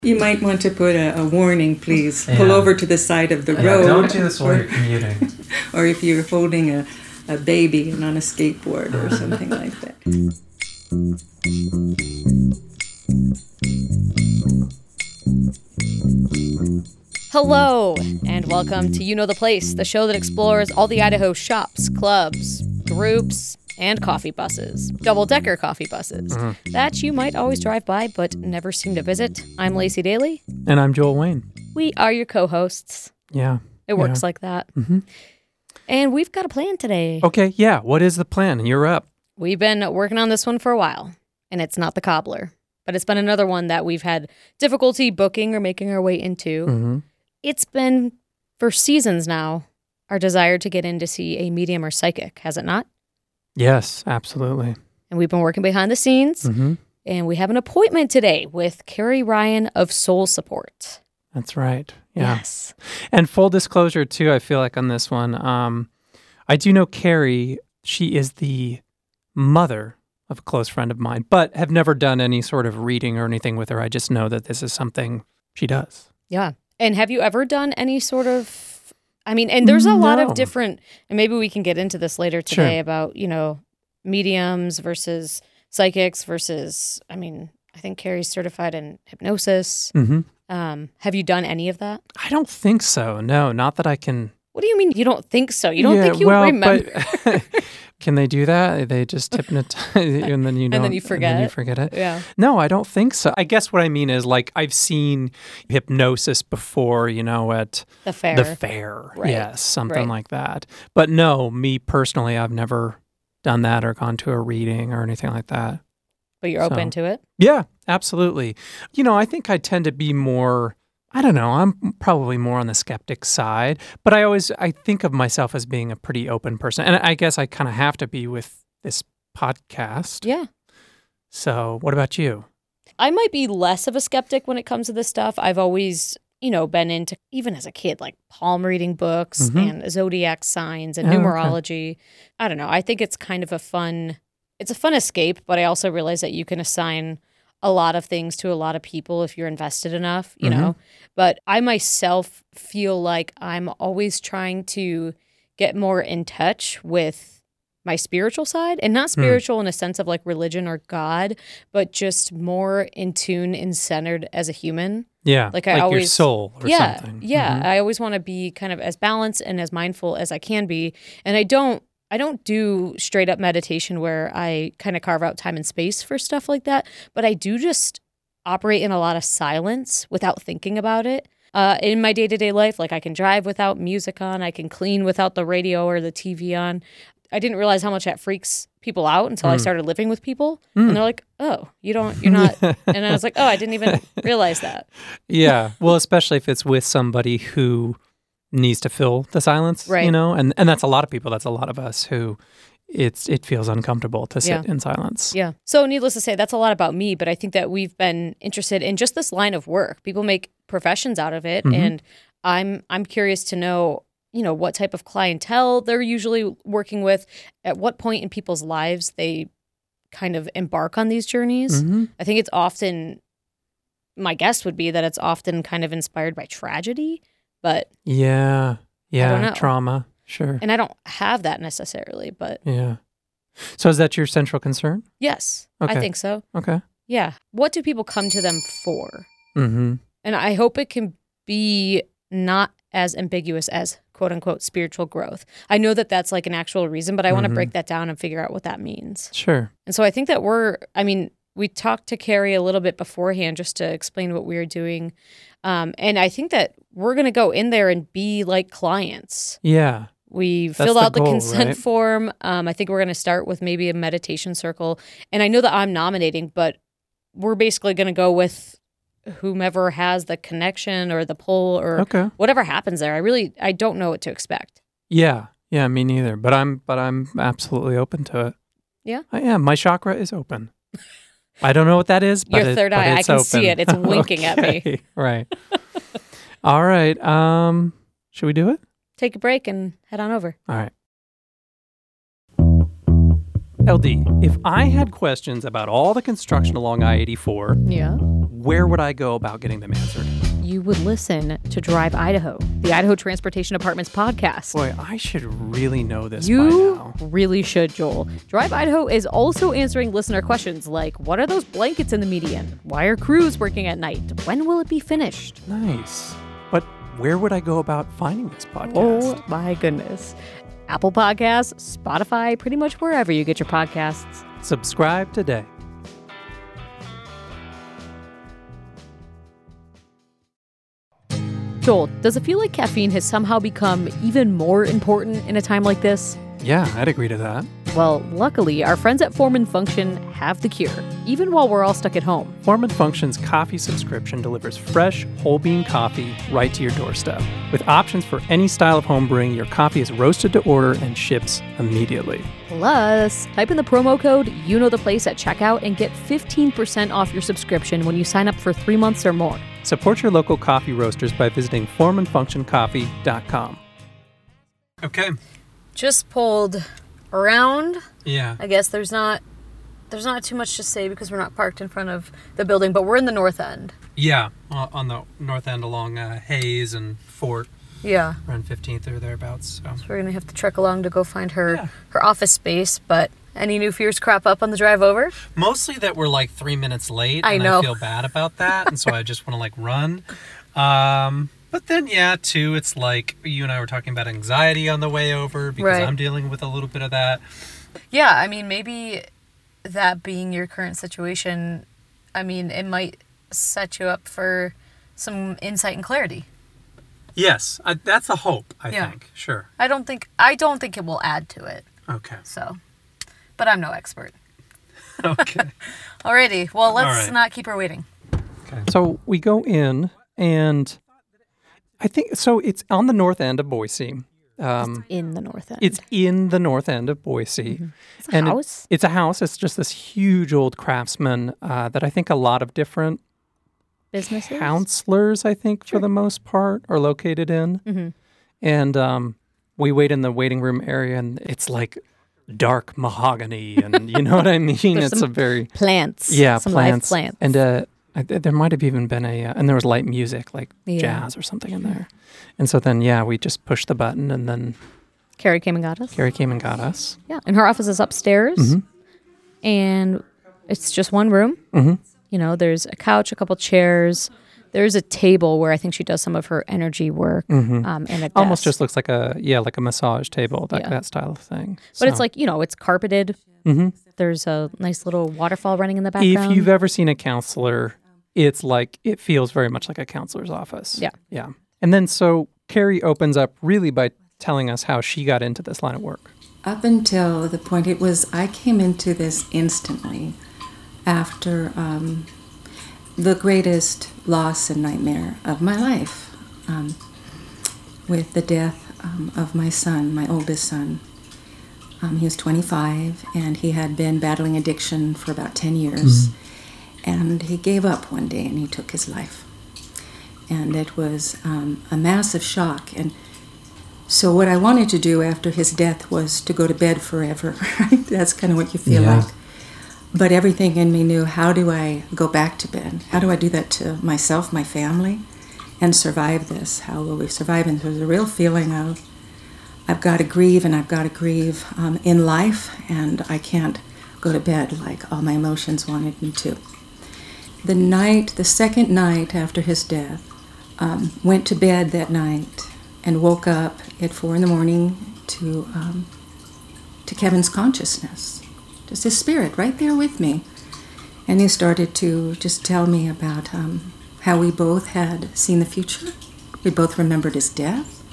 You might want to put a warning, please. Yeah. Pull over to the side of the road. Don't do this while you're commuting. Or if you're holding a baby and on a skateboard or something like that. Hello, and welcome to You Know the Place, the show that explores all the Idaho shops, clubs, groups, and coffee buses, double-decker coffee buses, that you might always drive by but never seem to visit. I'm Lacey Daly. And I'm Joel Wayne. We are your co-hosts. Yeah. It works like that. Mm-hmm. And we've got a plan today. Okay, yeah. What is the plan? You're up. We've been working on this one for a while, and it's not the cobbler, but it's been another one that we've had difficulty booking or making our way into. Mm-hmm. It's been, for seasons now, our desire to get in to see a medium or psychic, has it not? Yes, absolutely. And we've been working behind the scenes, and we have an appointment today with Carrie Ryan of Soul Support. That's right. Yeah. Yes. And full disclosure, too, I feel like on this one, I do know Carrie. She is the mother of a close friend of mine, but have never done any sort of reading or anything with her. I just know that this is something she does. Yeah. And have you ever done any sort of, and there's a lot of different, and maybe we can get into this later today about, mediums versus psychics versus, I think Carrie's certified in hypnosis. Mm-hmm. Have you done any of that? I don't think so. No, not that I can. What do you mean you don't think so? You don't think you remember? But can they do that? They just hypnotize and then you don't, and then you forget. And then you forget it. Yeah. No, I don't think so. I guess what I mean is I've seen hypnosis before, at the fair. The fair. Right. Yes, something like that. But no, me personally, I've never done that or gone to a reading or anything like that. But you're open to it? Yeah, absolutely. I think I tend to be more, I don't know, I'm probably more on the skeptic side, but I think of myself as being a pretty open person. And I guess I kind of have to be with this podcast. Yeah. So what about you? I might be less of a skeptic when it comes to this stuff. I've always, been into, even as a kid, palm reading books and zodiac signs and numerology. Okay. I don't know. I think it's kind of a fun escape, but I also realize that you can assign a lot of things to a lot of people if you're invested enough, you know. But I myself feel like I'm always trying to get more in touch with my spiritual side, and not spiritual in a sense of religion or God, but just more in tune and centered as a human. Yeah, I always, your soul or something. Yeah, I always want to be kind of as balanced and as mindful as I can be, and I don't do straight up meditation where I kind of carve out time and space for stuff like that, but I do just operate in a lot of silence without thinking about it. In my day-to-day life, I can drive without music on, I can clean without the radio or the TV on. I didn't realize how much that freaks people out until I started living with people. And they're like, oh, you're not. And I was like, oh, I didn't even realize that. Yeah. Well, especially if it's with somebody who needs to fill the silence, right. And that's a lot of people. That's a lot of us who it feels uncomfortable to sit in silence. Yeah. So needless to say, that's a lot about me, but I think that we've been interested in just this line of work. People make professions out of it, and I'm curious to know, what type of clientele they're usually working with, at what point in people's lives they kind of embark on these journeys. I think it's often, my guess would be that it's often kind of inspired by tragedy. But yeah, I don't know. Trauma, sure. And I don't have that necessarily, but yeah. So is that your central concern? Yes, okay. I think so. Okay. Yeah. What do people come to them for? Mm-hmm. And I hope it can be not as ambiguous as quote unquote spiritual growth. I know that that's an actual reason, but I want to break that down and figure out what that means. Sure. And so I think that we talked to Carrie a little bit beforehand just to explain what we were doing. And I think that we're going to go in there and be like clients. Yeah. We filled out the consent form. I think we're going to start with maybe a meditation circle. And I know that I'm nominating, but we're basically going to go with whomever has the connection or the pull or whatever happens there. I don't know what to expect. Yeah. Yeah, me neither. But I'm absolutely open to it. Yeah? I am. My chakra is open. I don't know what that is, but your third eye, I can open. see it. It's winking at me. Right. All right. Should we do it? Take a break and head on over. All right. LD, if I had questions about all the construction along I-84, Yeah. where would I go about getting them answered? You would listen to Drive Idaho, the Idaho Transportation Department's podcast. Boy, I should really know this by You now. really should, Joel. Drive Idaho is also answering listener questions like, what are those blankets in the median? Why are crews working at night? When will it be finished? Nice. But where would I go about finding this podcast? Oh my goodness. Apple Podcasts, Spotify, pretty much wherever you get your podcasts. Subscribe today. Joel, does it feel like caffeine has somehow become even more important in a time like this? Yeah, I'd agree to that. Well, luckily, our friends at Form and Function have the cure, even while we're all stuck at home. Form and Function's coffee subscription delivers fresh, whole bean coffee right to your doorstep. With options for any style of home brewing, your coffee is roasted to order and ships immediately. Plus, type in the promo code You Know the Place at checkout and get 15% off your subscription when you sign up for 3 months or more. Support your local coffee roasters by visiting formandfunctioncoffee.com. Okay. Just pulled around. Yeah. I guess there's not too much to say because we're not parked in front of the building, but we're in the north end. Yeah, on the north end along Hayes and Fort. Yeah. Around 15th or thereabouts. So We're gonna have to trek along to go find her office space, but any new fears crop up on the drive over? mostly that we're like 3 minutes late. I and know. I feel bad about that, and so I just want to like run. But then, too, it's like you and I were talking about anxiety on the way over because Right. I'm dealing with a little bit of that. Yeah, I mean, maybe that being your current situation, I mean, it might set you up for some insight and clarity. Yes, that's a hope, I Yeah. think. Sure. I don't think it will add to it. Okay. So, but I'm no expert. Okay. Alrighty, well, let's All right. not keep her waiting. Okay. So we go in, and I think so. It's on the north end of Boise. In the north end. It's in the north end of Boise. It's a house? It's a house. It's just this huge old Craftsman that I think a lot of different Businesses? counselors, I think, for the most part, are located in. Mm-hmm. And we wait in the waiting room area, and it's like dark mahogany, and you know what I mean? There's It's some a very plants. plants. Some live plants. And there might have even been and there was light music, like Yeah. jazz or something in there. And so then, we just pushed the button, and then Carrie came and got us. Carrie came and got us. Yeah, and her office is upstairs, Mm-hmm. and it's just one room. Mm-hmm. You know, there's a couch, a couple chairs. There's a table where I think she does some of her energy work, and a desk. Almost just looks like a massage table, Yeah. that style of thing. But it's like, it's carpeted. Mm-hmm. There's a nice little waterfall running in the background. If you've ever seen a counselor, it's like, it feels very much like a counselor's office. Yeah. Yeah. And then so Carrie opens up really by telling us how she got into this line of work. Up until the point I came into this instantly after the greatest loss and nightmare of my life, with the death of my son, my oldest son. He was 25, and he had been battling addiction for about 10 years. And he gave up one day, and he took his life. And it was a massive shock. And so what I wanted to do after his death was to go to bed forever, right? That's kind of what you feel like. But everything in me knew, how do I go back to bed? How do I do that to myself, my family, and survive this? How will we survive? And there's a real feeling of, I've got to grieve, and I've got to grieve in life, and I can't go to bed like all my emotions wanted me to. The second night after his death, went to bed that night and woke up at 4 a.m. to Kevin's consciousness, just his spirit right there with me. And he started to just tell me about how we both had seen the future. We both remembered his death,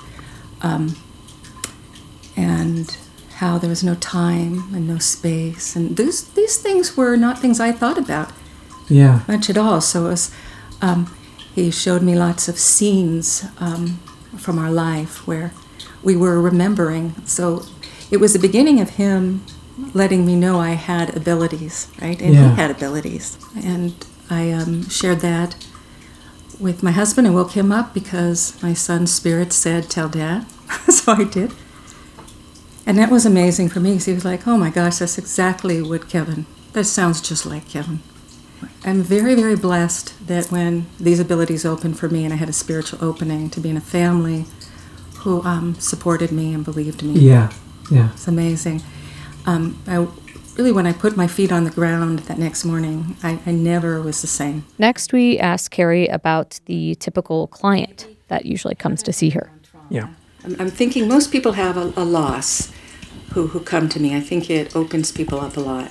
and how there was no time and no space. And these things were not things I thought about much at all. So it was, he showed me lots of scenes from our life where we were remembering. So it was the beginning of him letting me know I had abilities, right? And he had abilities. And I shared that with my husband and woke him up because my son's spirit said, "Tell Dad." So I did. And that was amazing for me because he was like, oh my gosh, that's exactly what Kevin, that sounds just like Kevin. I'm very, very blessed that when these abilities opened for me and I had a spiritual opening to be in a family who supported me and believed me. Yeah. It's amazing. When I put my feet on the ground that next morning, I never was the same. Next, we asked Carrie about the typical client that usually comes to see her. Yeah. I'm thinking most people have a loss who come to me. I think it opens people up a lot.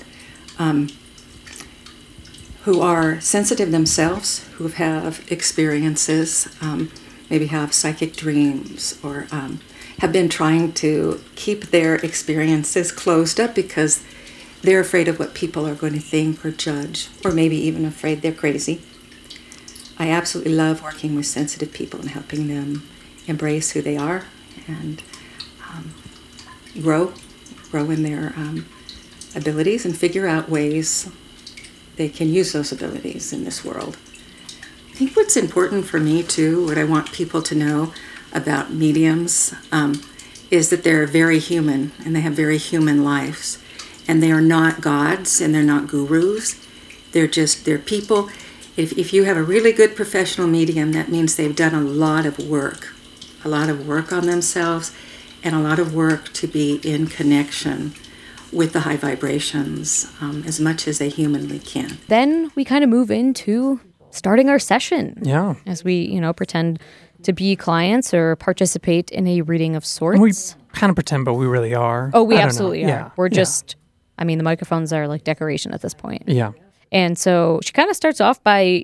Who are sensitive themselves, who have experiences, maybe have psychic dreams, or have been trying to keep their experiences closed up because they're afraid of what people are going to think or judge, or maybe even afraid they're crazy. I absolutely love working with sensitive people and helping them embrace who they are and grow in their abilities and figure out ways they can use those abilities in this world. I think what's important for me too, what I want people to know about mediums, is that they're very human and they have very human lives. And they are not gods and they're not gurus. They're people. If you have a really good professional medium, that means they've done a lot of work on themselves and a lot of work to be in connection with the high vibrations as much as they humanly can. Then we kind of move into starting our session. Yeah. As we, pretend to be clients or participate in a reading of sorts. And we kind of pretend, but we really are. Oh, we absolutely are. Yeah. We're just, the microphones are like decoration at this point. Yeah. And so she kind of starts off by,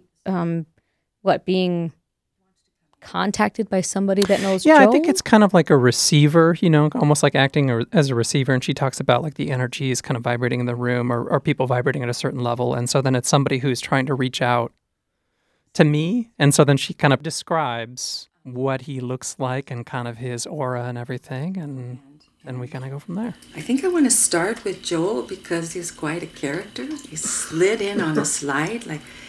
being contacted by somebody that knows Yeah, Joel? I think it's kind of like a receiver, almost like acting as a receiver. And she talks about like the energy is kind of vibrating in the room or people vibrating at a certain level. And so then it's somebody who's trying to reach out to me. And so then she kind of describes what he looks like and kind of his aura and everything. And then we kind of go from there. I think I want to start with Joel because he's quite a character. He slid in on a slide,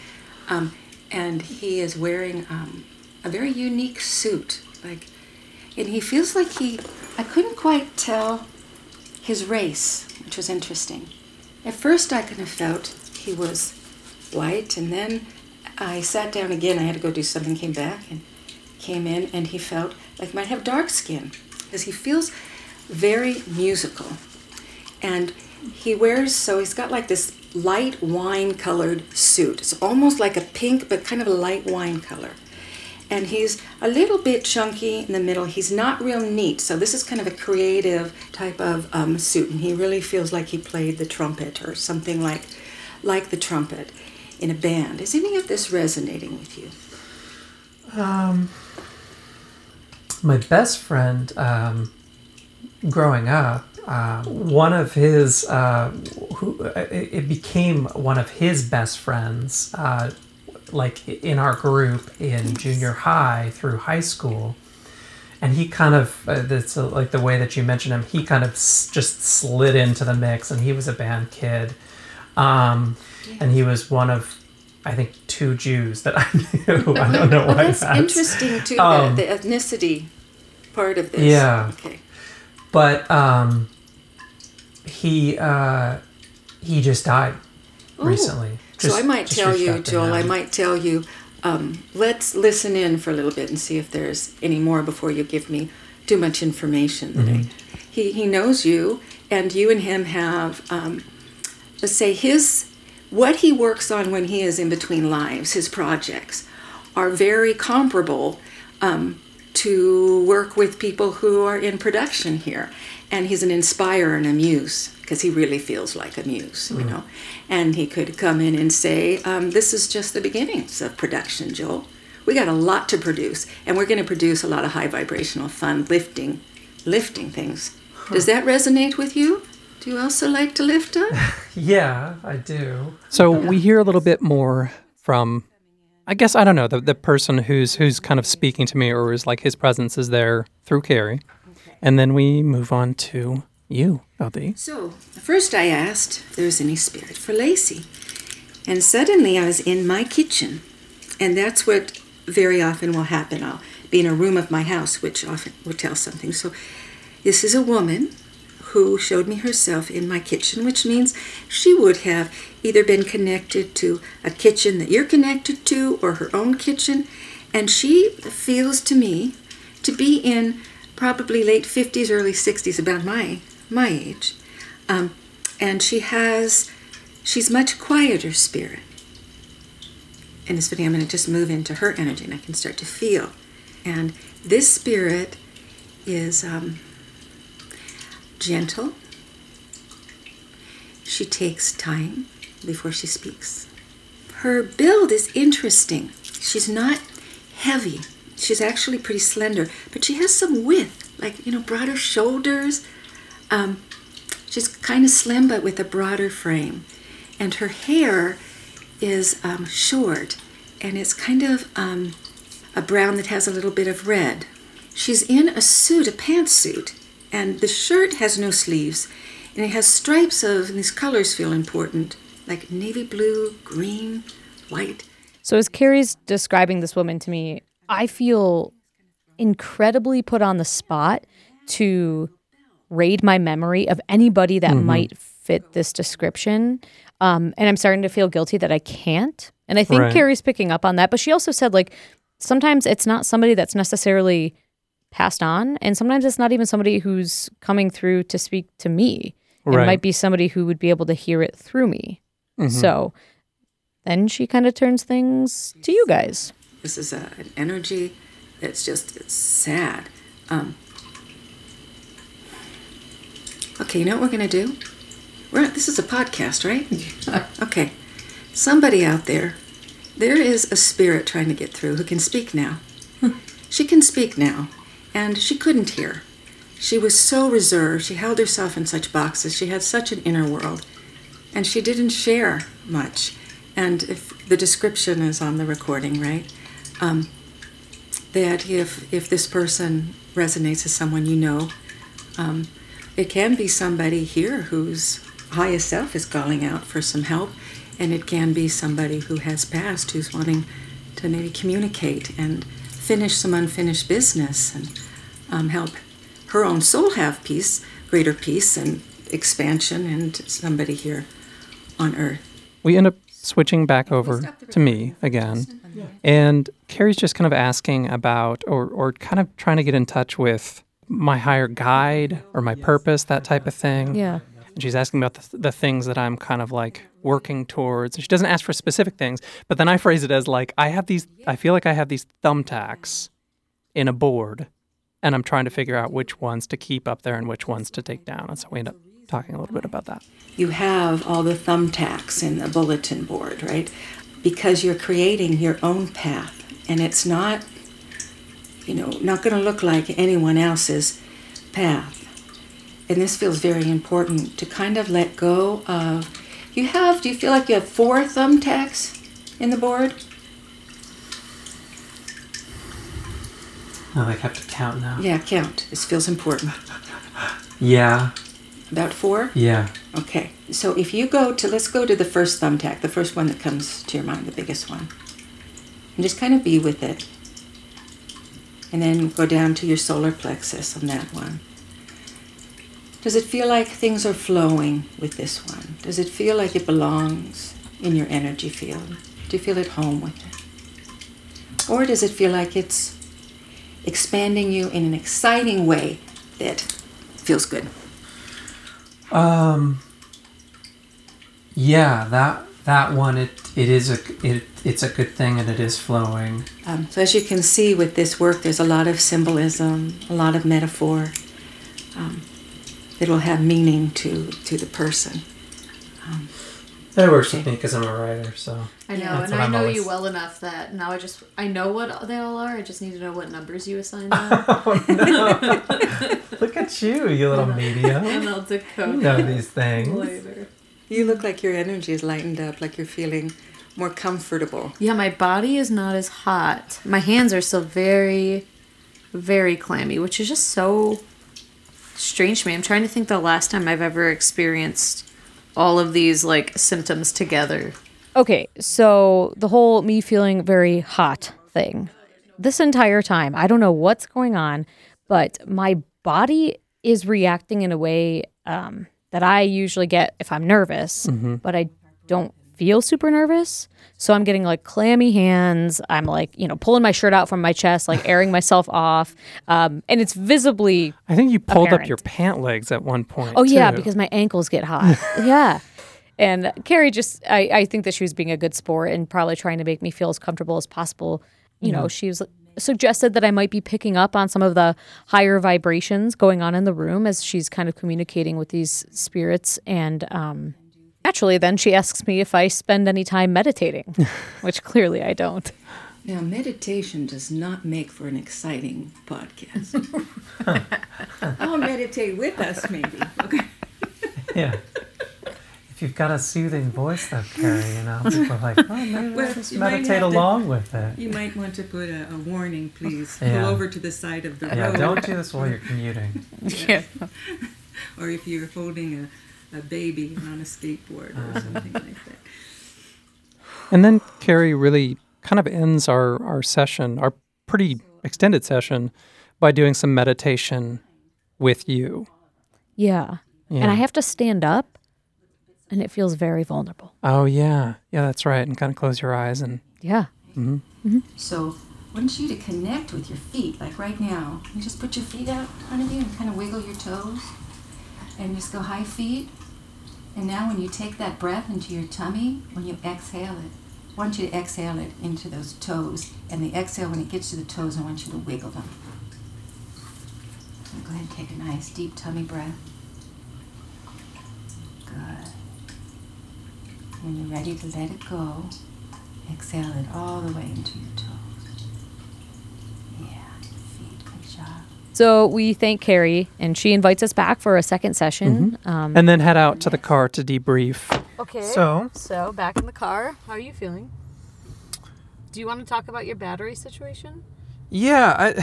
and he is wearing a very unique suit, and he feels like I couldn't quite tell his race, which was interesting. At first I kind of felt he was white, and then I sat down again, I had to go do something, came back and came in, and he felt like he might have dark skin, because he feels very musical. And he's got like this light wine colored suit. It's almost like a pink, but kind of a light wine color. And he's a little bit chunky in the middle. He's not real neat. So this is kind of a creative type of suit. And he really feels like he played the trumpet or something like the trumpet in a band. Is any of this resonating with you? My best friend, growing up, one of his, it became one of his best friends, like in our group in junior high through high school. And he kind of, that's like the way that you mentioned him, he kind of just slid into the mix, and he was a band kid. And he was one of, I think, 2 Jews that I knew. I don't know why that's interesting too, the ethnicity part of this. Yeah. Okay. But he just died recently. So I might tell you, Joel, let's listen in for a little bit and see if there's any more before you give me too much information. Mm-hmm. He knows you, and you and him have, let's say, what he works on when he is in between lives, his projects, are very comparable to work with people who are in production here. And he's an inspirer and a muse, because he really feels like a muse, And he could come in and say, this is just the beginnings of production, Joel. We got a lot to produce, and we're going to produce a lot of high vibrational, fun, lifting things. Does that resonate with you? Do you also like to lift up? Yeah, I do. So we hear a little bit more from, I guess, I don't know, the person who's kind of speaking to me, or is like his presence is there through Carrie. And then we move on to you, LD. So, first I asked if there was any spirit for Lacey. And suddenly I was in my kitchen. And that's what very often will happen. I'll be in a room of my house, which often will tell something. So, this is a woman who showed me herself in my kitchen, which means she would have either been connected to a kitchen that you're connected to or her own kitchen. And she feels to me to be in probably late 50s, early 60s, about my age. And she's much quieter spirit. And it's funny, I'm going to just move into her energy and I can start to feel. And this spirit is gentle. She takes time before she speaks. Her build is interesting. She's not heavy. She's actually pretty slender, but she has some width, like, broader shoulders. She's kind of slim, but with a broader frame. And her hair is short, and it's kind of a brown that has a little bit of red. She's in a suit, a pantsuit, and the shirt has no sleeves, and it has stripes and these colors feel important, like navy blue, green, white. So as Carrie's describing this woman to me, I feel incredibly put on the spot to raid my memory of anybody that might fit this description. And I'm starting to feel guilty that I can't. And I think Carrie's picking up on that. But she also said, sometimes it's not somebody that's necessarily passed on. And sometimes it's not even somebody who's coming through to speak to me. It might be somebody who would be able to hear it through me. So then she kind of turns things to you guys. This is an energy that's it's sad. Okay, you know what we're going to do? This is a podcast, right? Okay. Somebody out there is a spirit trying to get through who can speak now. She can speak now, and she couldn't hear. She was so reserved. She held herself in such boxes. She had such an inner world, and she didn't share much. And if the description is on the recording, right? That if this person resonates as someone you know, it can be somebody here whose highest self is calling out for some help, and it can be somebody who has passed who's wanting to maybe communicate and finish some unfinished business and help her own soul have peace, greater peace and expansion, and somebody here on Earth. We end up switching back over to me again. And Carrie's just kind of asking about or kind of trying to get in touch with my higher guide or my purpose, that type of thing. Yeah. And she's asking about the things that I'm kind of working towards. And she doesn't ask for specific things, but then I phrase it as I feel like I have these thumbtacks in a board, and I'm trying to figure out which ones to keep up there and which ones to take down. And so we end up talking a little bit about that. You have all the thumbtacks in the bulletin board, right? Because you're creating your own path, and it's not going to look like anyone else's path. And this feels very important to kind of let go of. Do you feel like you have 4 thumbtacks in the board? I have to count now. Yeah, count. This feels important. Yeah. About 4? Yeah. Okay. So if you let's go to the first thumbtack, the first one that comes to your mind, the biggest one. And just kind of be with it. And then go down to your solar plexus on that one. Does it feel like things are flowing with this one? Does it feel like it belongs in your energy field? Do you feel at home with it? Or does it feel like it's expanding you in an exciting way that feels good? Yeah, that one, it's a good thing, and it is flowing. So as you can see with this work, there's a lot of symbolism, a lot of metaphor. It will have meaning to the person. That works with me because I'm a writer, so. I know, and I know you well enough that now I know what they all are. I just need to know what numbers you assigned them. Oh, no. Look at you little medium. And I'll decode these things. later. You look like your energy is lightened up, like you're feeling more comfortable. Yeah, my body is not as hot. My hands are still very, very clammy, which is just so strange to me. I'm trying to think the last time I've ever experienced all of these symptoms together. Okay, so the whole me feeling very hot thing. This entire time, I don't know what's going on, but my body is reacting in a way that I usually get if I'm nervous, but I don't feel super nervous. So I'm getting like clammy hands. I'm like, pulling my shirt out from my chest, like airing myself off. And it's visibly I think you pulled apparent. up your pant legs at one point. Oh, yeah, too. because my ankles get hot. Yeah. And Carrie just, I think that she was being a good sport and probably trying to make me feel as comfortable as possible. She was suggested that I might be picking up on some of the higher vibrations going on in the room as she's kind of communicating with these spirits. And naturally, then she asks me if I spend any time meditating, which clearly I don't. Now, meditation does not make for an exciting podcast. I'll meditate with us, maybe. Okay. Yeah. If you've got a soothing voice, though, Carrie, people are like, oh, maybe Well, I'll just you might meditate have to- along with it. You might want to put a warning, please. Yeah. Pull over to the side of the Yeah, road. don't do this while you're commuting. Yeah. Or if you're holding a baby on a skateboard or something like that. And then Carrie really kind of ends our session, our pretty extended session, by doing some meditation with you. Yeah. And I have to stand up, and it feels very vulnerable. Oh, yeah. Yeah, that's right. And kind of close your eyes and... Yeah. So I want you to connect with your feet, like right now. You just put your feet out in front of you and kind of wiggle your toes. And just go high feet. And now when you take that breath into your tummy, when you exhale it, I want you to exhale it into those toes. And the exhale, when it gets to the toes, I want you to wiggle them. So go ahead and take a nice deep tummy breath. Good. When you're ready to let it go, exhale it all the way into your toes. Yeah, your feet, good job. So we thank Carrie, and she invites us back for a second session. and then head out to the car to debrief. Okay. So back in the car. How are you feeling? Do you want to talk about your battery situation? Yeah,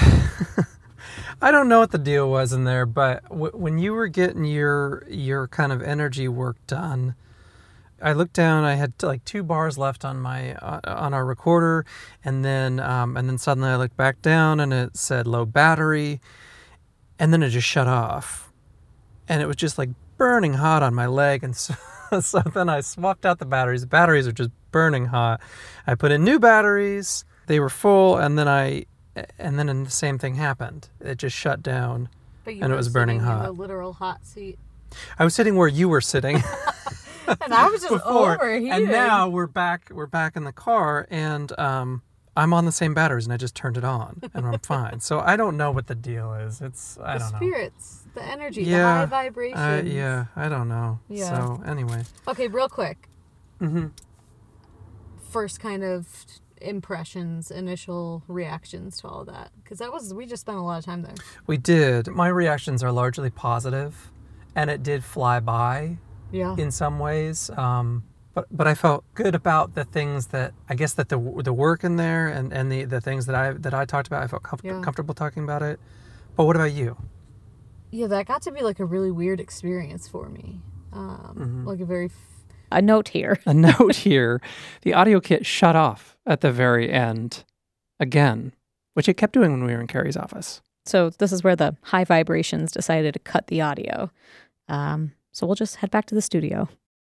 I don't know what the deal was in there, but when you were getting your kind of energy work done, I looked down. I had like 2 bars left on my on our recorder, and then suddenly I looked back down and it said low battery, and then it just shut off, and it was just like burning hot on my leg, and so then I swapped out the batteries. The batteries are just burning hot. I put in new batteries. They were full, and then the same thing happened. It just shut down, and it was burning hot. In the literal hot seat. I was sitting where you were sitting. And I was just before, overheated. and now we're back in the car, and I'm on the same batteries, and I just turned it on, and I'm fine. So I don't know what the deal is. I don't know. The spirits, the energy, the high vibrations. Yeah, I don't know. Yeah. So anyway. Okay, real quick. Mm-hmm. First kind of impressions, initial reactions to all of that, because we just spent a lot of time there. We did. My reactions are largely positive, and it did fly by. Yeah. In some ways, but I felt good about the things that I guess that the work in there and the things that I talked about. I felt comfortable talking about it. But what about you? Yeah, that got to be like a really weird experience for me. Like a note here. A note here. The audio kit shut off at the very end again, which it kept doing when we were in Carrie's office. So this is where the high vibrations decided to cut the audio. So we'll just head back to the studio.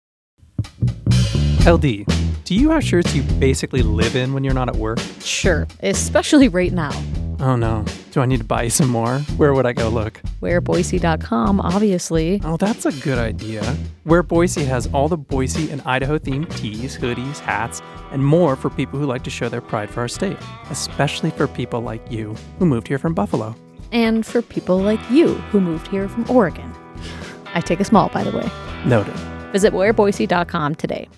LD, do you have shirts you basically live in when you're not at work? Sure, especially right now. Oh no. Do I need to buy you some more? Where would I go look? WearBoise.com, obviously. Oh, that's a good idea. Wear Boise has all the Boise and Idaho themed tees, hoodies, hats, and more for people who like to show their pride for our state, especially for people like you who moved here from Buffalo. And for people like you who moved here from Oregon. I take a small, by the way. Noted. Visit WearBoise.com today.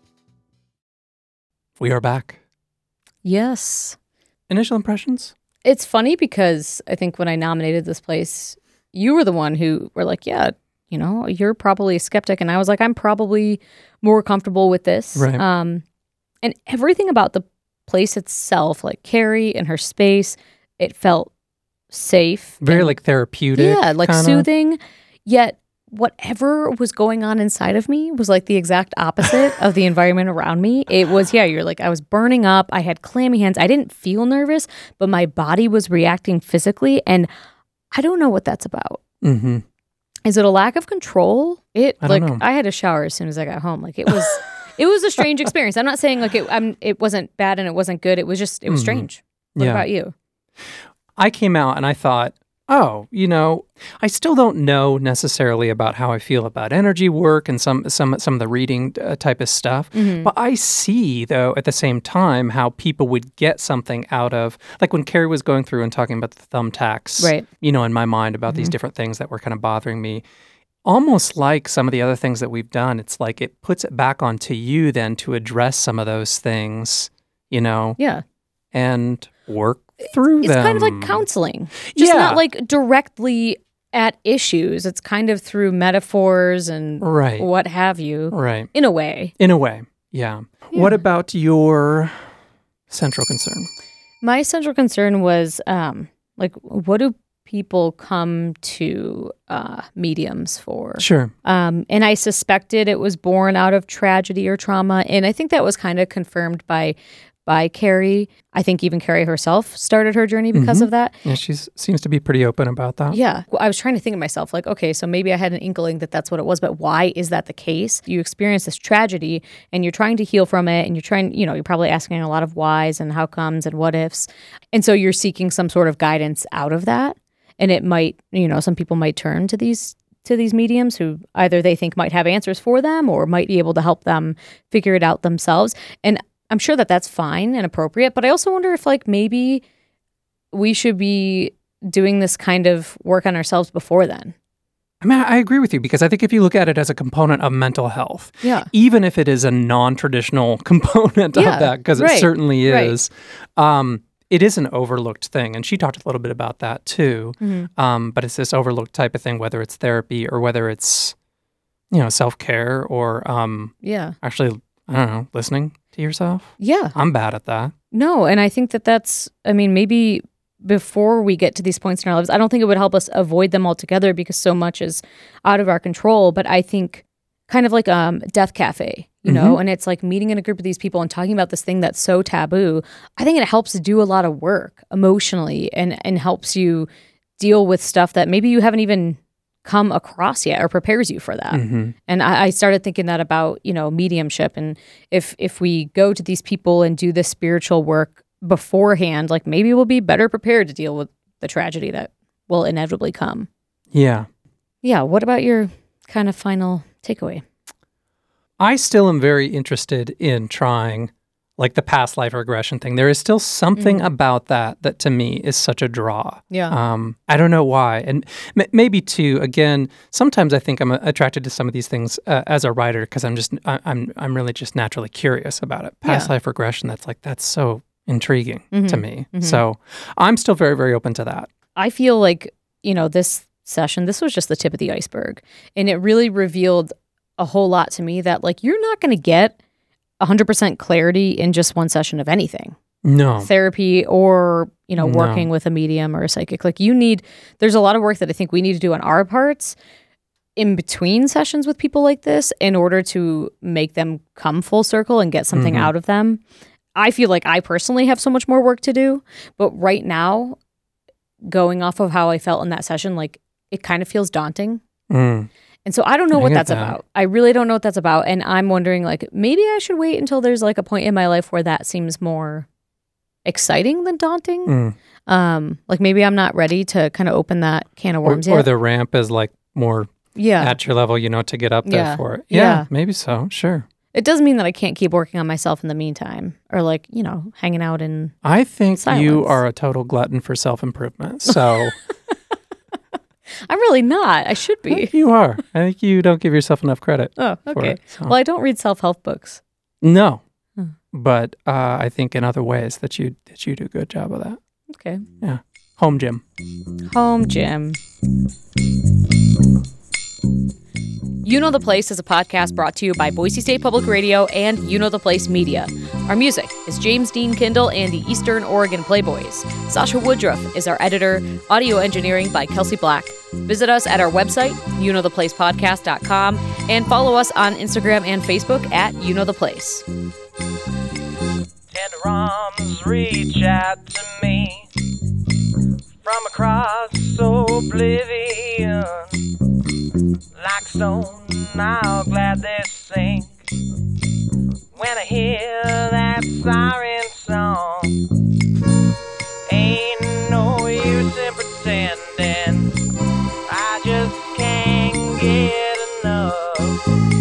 We are back. Yes. Initial impressions? It's funny because I think when I nominated this place, you were the one who were like, yeah, you're probably a skeptic. And I was like, I'm probably more comfortable with this. Right. And everything about the place itself, like Carrie and her space, it felt safe. Very like therapeutic. Yeah, like kinda. soothing. Yet whatever was going on inside of me was like the exact opposite of the environment around me. It was, you're like, I was burning up. I had clammy hands. I didn't feel nervous, but my body was reacting physically. And I don't know what that's about. Mm-hmm. Is it a lack of control? I don't know. I had a shower as soon as I got home. Like it was a strange experience. I'm not saying like it wasn't bad and it wasn't good. It was strange. What about you? I came out and I thought, oh, I still don't know necessarily about how I feel about energy work and some of the reading type of stuff. Mm-hmm. But I see, though, at the same time, how people would get something out of, like when Carrie was going through and talking about the thumbtacks, right. In my mind about these different things that were kind of bothering me. Almost like some of the other things that we've done, it's like it puts it back onto you then to address some of those things, Yeah. And work through them. It's kind of like counseling. Just not like directly at issues. It's kind of through metaphors and what have you. Right. In a way. Yeah. What about your central concern? My central concern was what do people come to mediums for? Sure. And I suspected it was born out of tragedy or trauma. And I think that was kind of confirmed by Carrie. I think even Carrie herself started her journey because of that. Yeah, she seems to be pretty open about that. Yeah. Well, I was trying to think of myself like, okay, so maybe I had an inkling that that's what it was, but why is that the case? You experience this tragedy and you're trying to heal from it and you're trying, you're probably asking a lot of whys and how comes and what ifs. And so you're seeking some sort of guidance out of that. And it might, some people might turn to these mediums who either they think might have answers for them or might be able to help them figure it out themselves. And I'm sure that that's fine and appropriate, but I also wonder if maybe we should be doing this kind of work on ourselves before then. I mean, I agree with you because I think if you look at it as a component of mental health, even if it is a non-traditional component of that, because it certainly is, it is an overlooked thing. And she talked a little bit about that too. Mm-hmm. But it's this overlooked type of thing, whether it's therapy or whether it's, self-care or actually, I don't know, listening to yourself. Yeah. I'm bad at that. No, and I think that's, maybe before we get to these points in our lives, I don't think it would help us avoid them altogether because so much is out of our control. But I think kind of like Death Cafe, and it's like meeting in a group of these people and talking about this thing that's so taboo. I think it helps to do a lot of work emotionally and helps you deal with stuff that maybe you haven't even come across yet or prepares you for that. Mm-hmm. And I started thinking that about, mediumship. And if we go to these people and do this spiritual work beforehand, maybe we'll be better prepared to deal with the tragedy that will inevitably come. Yeah. Yeah. What about your kind of final takeaway? I still am very interested in trying the past life regression thing. There is still something about that to me is such a draw. Yeah. I don't know why. And maybe too, again, sometimes I think I'm attracted to some of these things as a writer because I'm really just naturally curious about it. Past life regression, that's so intriguing to me. Mm-hmm. So I'm still very, very open to that. I feel like, this session, this was just the tip of the iceberg. And it really revealed a whole lot to me that you're not going to get 100% clarity in just one session of anything. No. Therapy or, working with a medium or a psychic. There's a lot of work that I think we need to do on our parts in between sessions with people like this in order to make them come full circle and get something out of them. I feel like I personally have so much more work to do, but right now, going off of how I felt in that session, it kind of feels daunting. And so I don't know what that's about. I really don't know what that's about. And I'm wondering, maybe I should wait until there's a point in my life where that seems more exciting than daunting. Maybe I'm not ready to kind of open that can of worms yet. Or the ramp is more at your level, to get up there for it. Yeah, maybe so. Sure. It doesn't mean that I can't keep working on myself in the meantime or hanging out in I think silence. You are a total glutton for self-improvement. So... I'm really not. I should be. I think you are. I think you don't give yourself enough credit. Oh, okay. Well, I don't read self-help books. No, but I think in other ways that you do a good job of that. Okay. Yeah. Home gym. Home gym. You Know the Place is a podcast brought to you by Boise State Public Radio and You Know the Place Media. Our music is James Dean Kindle and the Eastern Oregon Playboys. Sasha Woodruff is our editor. Audio engineering by Kelsey Black. Visit us at our website, youknowtheplacepodcast.com, and follow us on Instagram and Facebook at You Know the Place. Tenderons reach out to me from across oblivion. hear that siren song. Ain't no use in pretending, I just can't get enough.